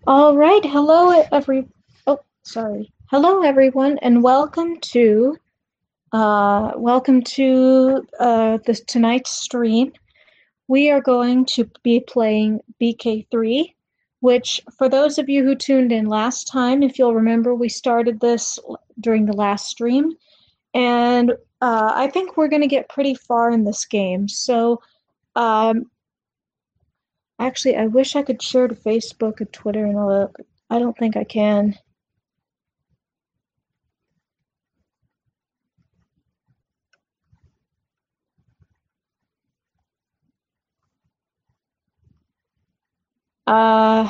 All right, hello everyone, and welcome to this tonight's stream. We are going to be playing BK3, which for those of you who tuned in last time, if you'll remember, we started this during the last stream, and I think we're going to get pretty far in this game. So, um, actually, I wish I could share to Facebook and Twitter and all that, but I don't think I can. Uh,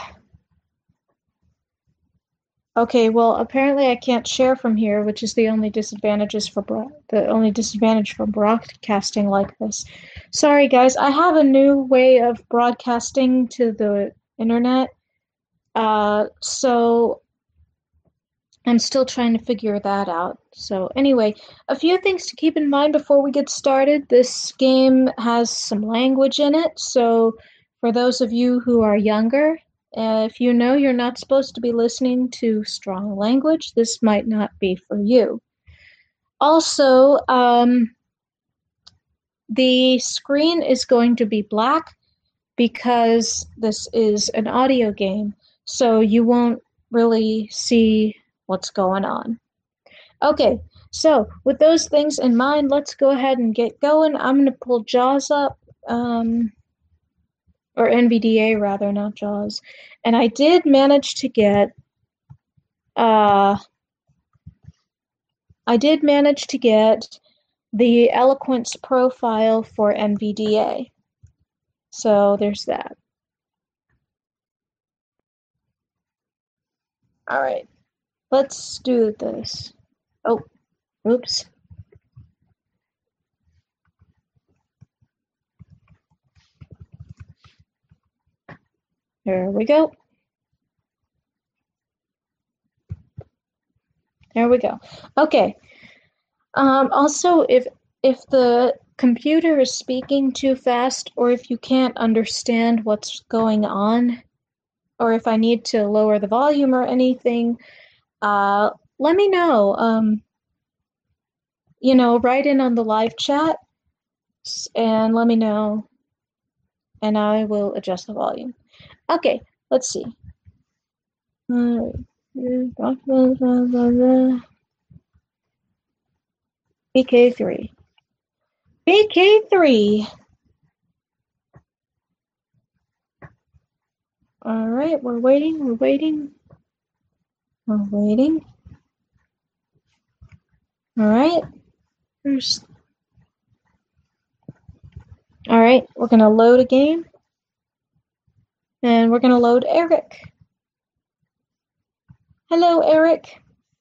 okay, well, apparently I can't share from here, which is the only disadvantage for broadcasting like this. Sorry, guys, I have a new way of broadcasting to the internet. So I'm still trying to figure that out. So anyway, a few things to keep in mind before we get started. This game has some language in it, so for those of you who are younger, if you know you're not supposed to be listening to strong language, this might not be for you. Also, the screen is going to be black because this is an audio game, so you won't really see what's going on. Okay, so with those things in mind, let's go ahead and get going. I'm going to pull JAWS up, or NVDA rather, not JAWS. And I did manage to uh, the Eloquence profile for NVDA. So there's that. All right, let's do this. Oh, oops. There we go. There we go. Okay. Also, if the computer is speaking too fast, or if you can't understand what's going on, or if I need to lower the volume or anything, uh, let me know. Write in on the live chat and let me know, and I will adjust the volume. Okay, let's see. BK3. BK3. All right, we're waiting. We're waiting. We're waiting. All right. There's. All right, we're gonna load a game, and we're gonna load Eric. Hello, Eric.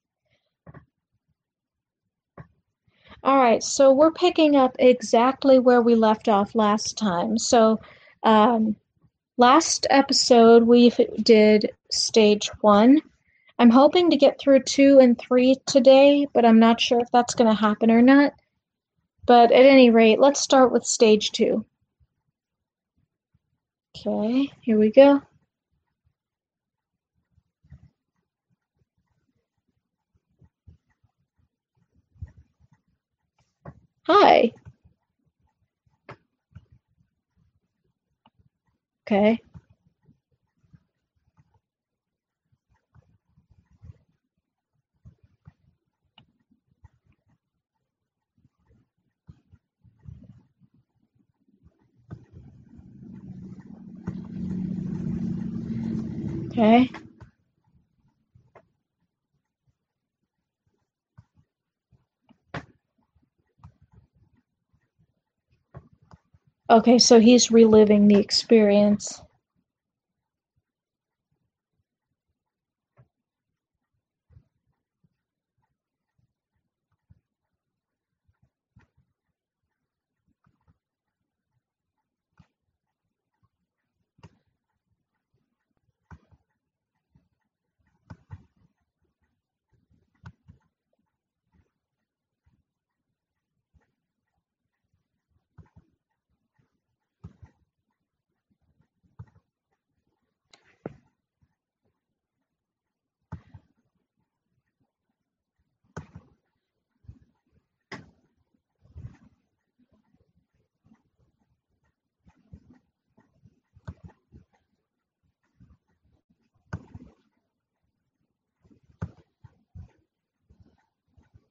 All right, so we're picking up exactly where we left off last time. So, um, last episode we did stage 1. I'm hoping to get through 2 and 3 today, but I'm not sure if that's going to happen or not. But at any rate, let's start with stage 2. Okay, here we go. Hi. Okay. Okay. Okay, so he's reliving the experience.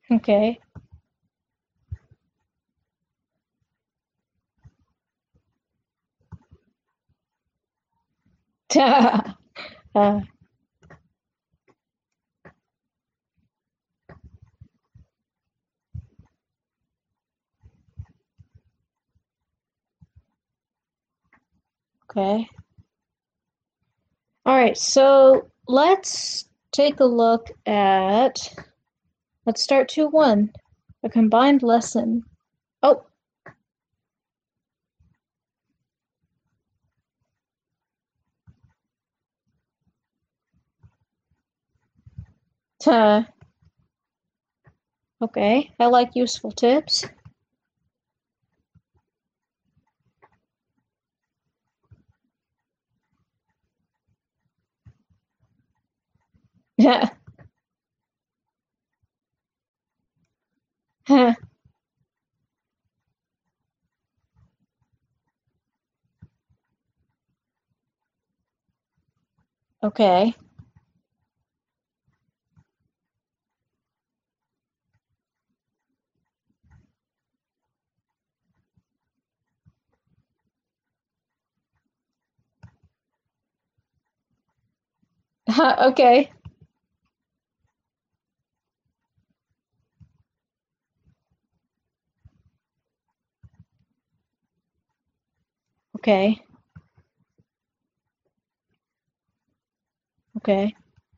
Okay. Uh, okay. All right, so let's take a look at, let's start 2-1, a combined lesson. Oh, uh, okay. I like useful tips. Yeah. Okay. Okay. Okay. Okay.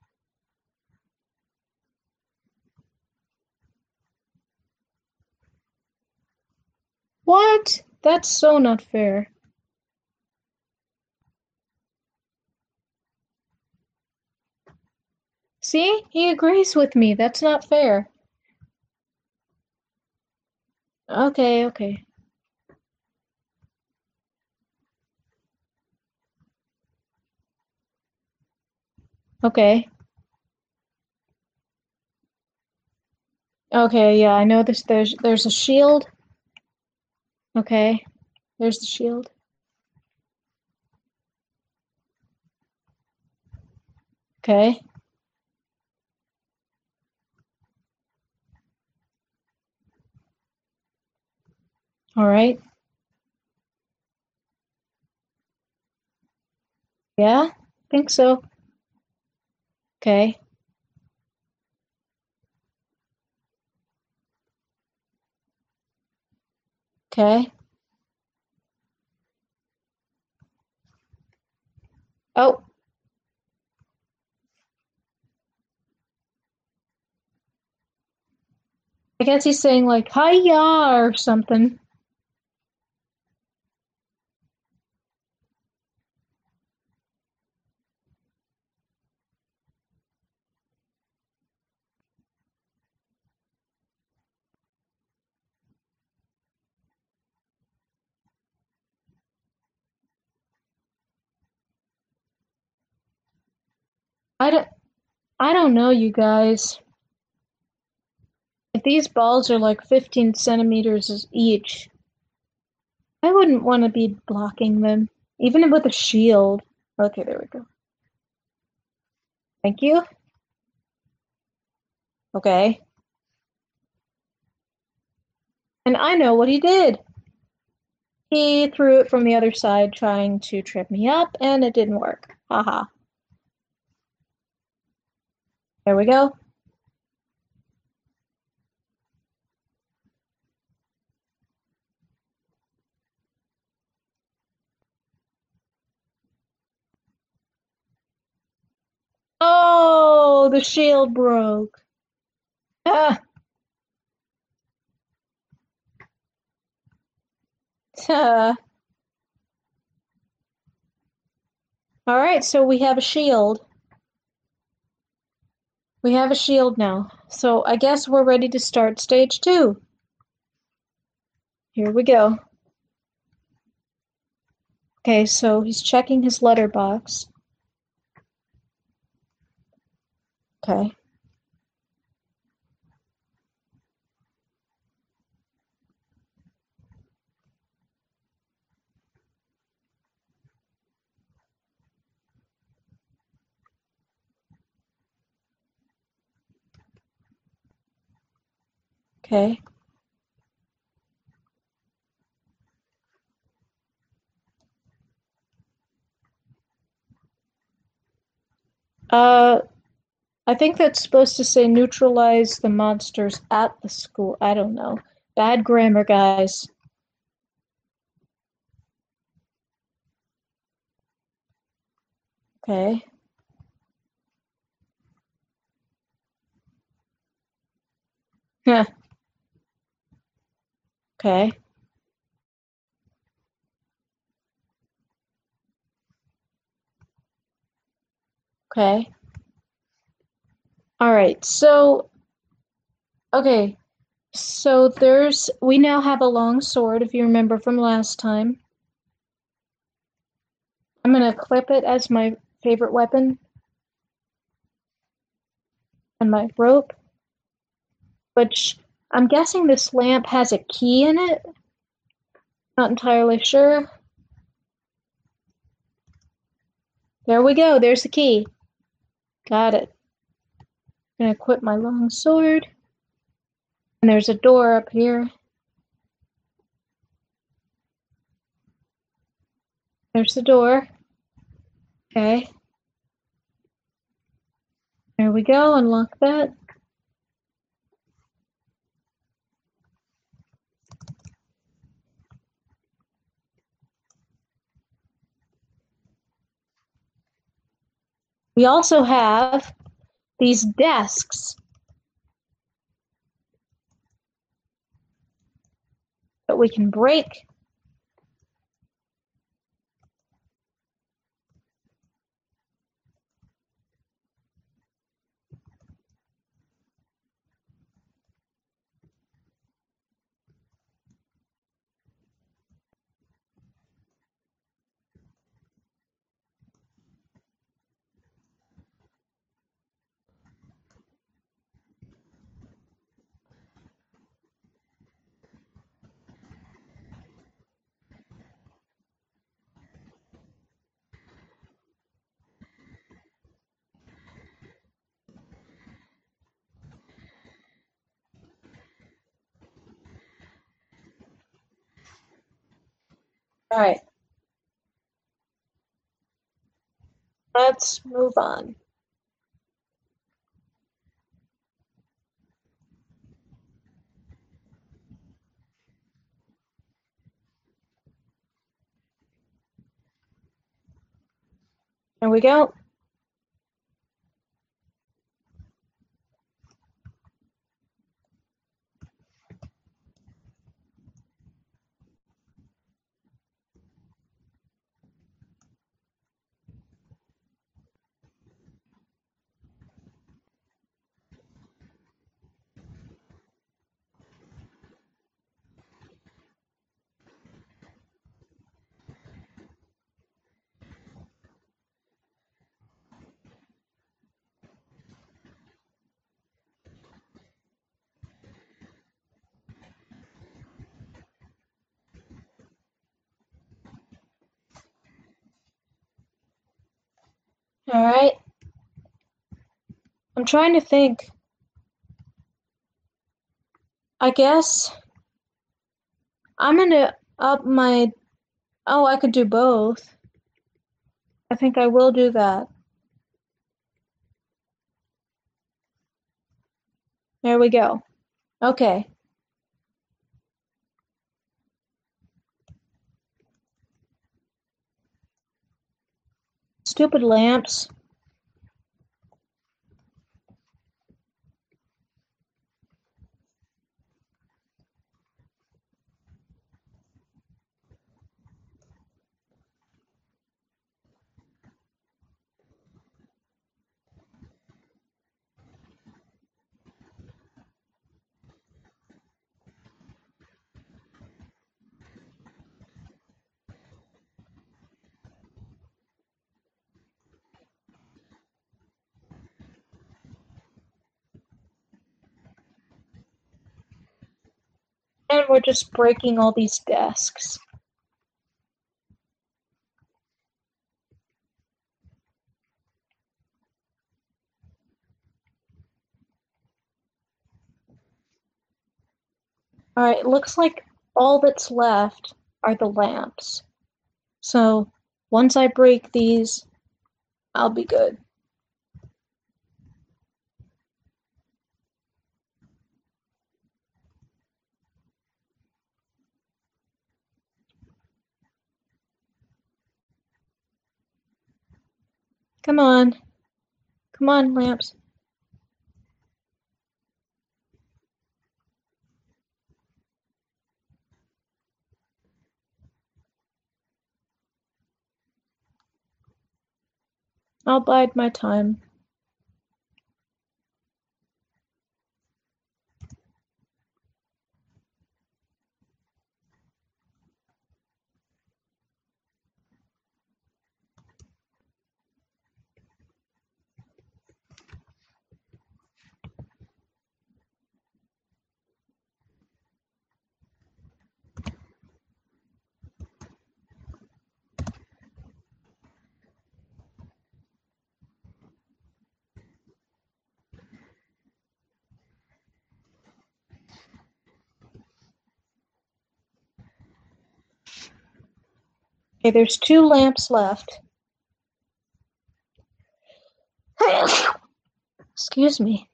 What? That's so not fair. See? He agrees with me. That's not fair. Okay, okay. Okay. Okay, yeah, I know this. There's a shield. Okay. There's the shield. Okay. All right. Yeah, think so. Okay. Okay. Oh, I guess he's saying like "Hiya" or something. I don't. I don't know, you guys. If these balls are like 15 centimeters each, I wouldn't want to be blocking them, even with a shield. Okay, there we go. Thank you. Okay. And I know what he did. He threw it from the other side trying to trip me up, and it didn't work. Haha. There we go. Oh, the shield broke. Ah, ah. All right, so we have a shield. We have a shield now. So I guess we're ready to start stage 2. Here we go. Okay, so he's checking his letterbox. Okay. Okay. Uh, I think that's supposed to say neutralize the monsters at the school. I don't know. Bad grammar, guys. Okay. Huh. Okay. Okay. All right. Okay. So we now have a long sword, if you remember from last time. I'm gonna clip it as my favorite weapon and my rope, which I'm guessing this lamp has a key in it. Not entirely sure. There we go. There's the key. Got it. I'm gonna equip my long sword. And there's a door up here. There's the door. Okay. There we go. Unlock that. We also have these desks that we can break. All right. Let's move on. There we go. All right. I'm trying to think. I guess I'm gonna up my. Oh, I could do both. I think I will do that. There we go. Okay. Stupid lamps. And we're just breaking all these desks. All right, it looks like all that's left are the lamps. So once I break these, I'll be good. Come on. Come on, lamps. I'll bide my time. Okay, there's 2 lamps left. Excuse me.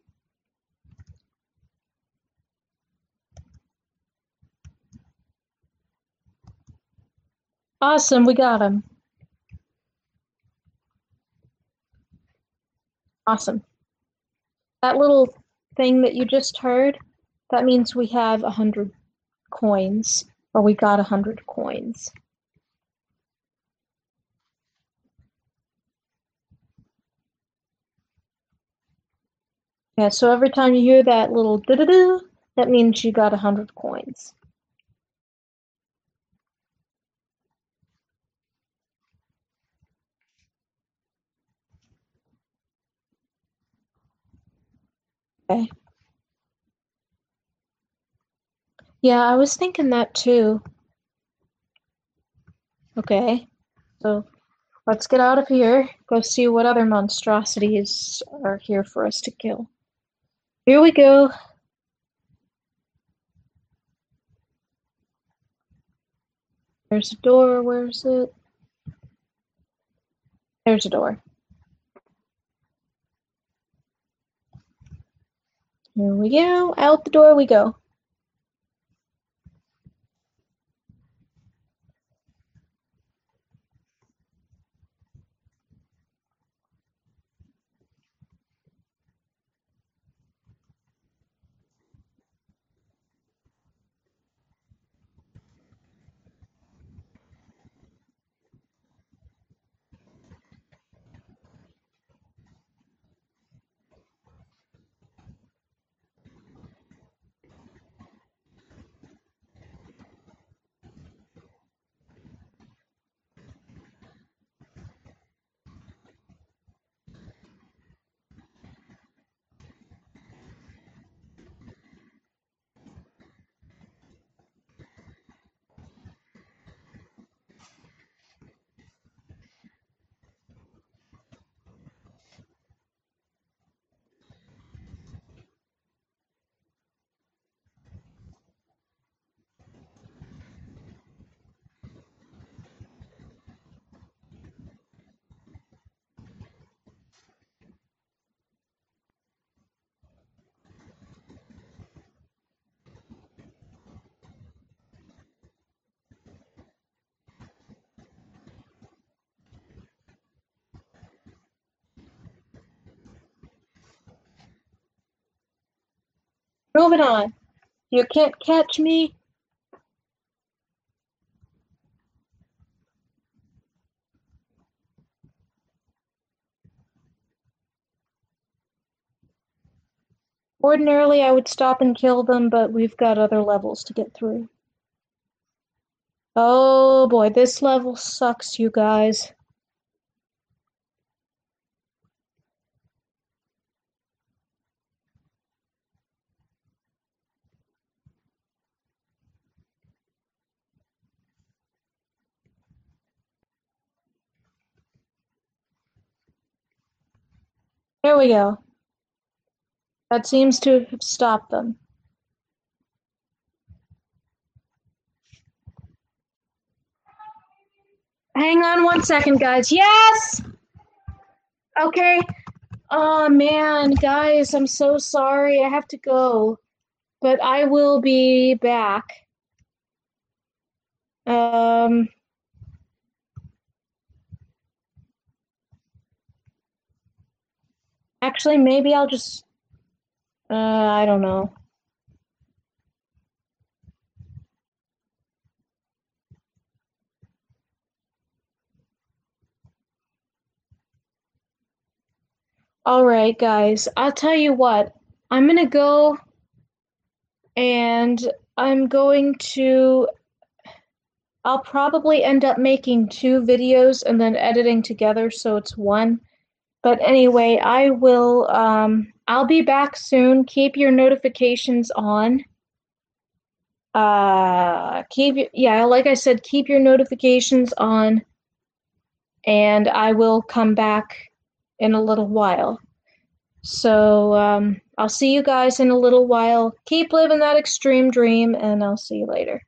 Awesome, we got him. Awesome. That little thing that you just heard, that means we have 100 coins, or we got 100 coins. Yeah, so every time you hear that little doo-doo-doo, that means you got 100 coins. Okay. Yeah, I was thinking that too. Okay, so let's get out of here, go see what other monstrosities are here for us to kill. Here we go. There's a door. Where's it? There's a door. Here we go. Out the door we go. Moving on. You can't catch me. Ordinarily, I would stop and kill them, but we've got other levels to get through. Oh boy, this level sucks, you guys. There we go. That seems to have stopped them. Hang on one second, guys. Yes! Okay. Oh, man, guys, I'm so sorry. I have to go. But I will be back. Um... Actually, maybe I'll just... I don't know. All right, guys, I'll tell you what. I'm gonna go and I'm going to... I'll probably end up making two videos and then editing together so it's one. But anyway, I'll be back soon. Keep your notifications on. Yeah, like I said, keep your notifications on, and I will come back in a little while. So, I'll see you guys in a little while. Keep living that extreme dream, and I'll see you later.